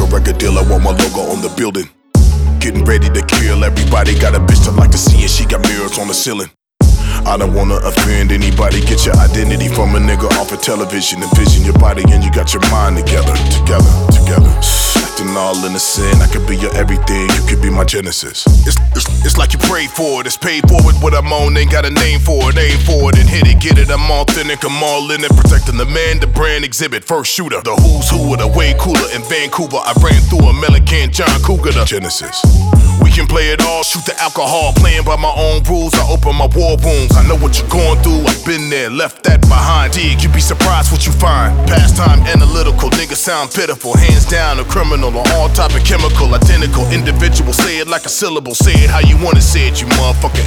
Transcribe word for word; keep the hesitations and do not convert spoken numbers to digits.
record deal, I want my logo on the building. Getting ready to kill, everybody got a bitch that like to see it, she got mirrors on the ceiling. I don't wanna offend anybody, get your identity from a nigga off of television. Envision your body and you got your mind together, together, together. Acting all innocent, I could be your everything, you could be my genesis. It's, it's, it's like you prayed for it, it's paid for it. What I'm on, ain't got a name for it, aim for it and hit it, get it. I'm authentic, I'm all in it, protecting the man, the brand, exhibit, first shooter. The who's who of the way cooler in Vancouver. I ran through a Millican, John Cougar, the Genesis. We can play it all, shoot the alcohol, playing by my own rules. I open my war wounds, I know what you're going through. I've been there, left that behind. Dig, you'd be surprised what you find. Pastime analytical, niggas sound pitiful. Hands down, a criminal on all type of chemical. Identical individual, say it like a syllable. Say it how you wanna say it, you motherfucker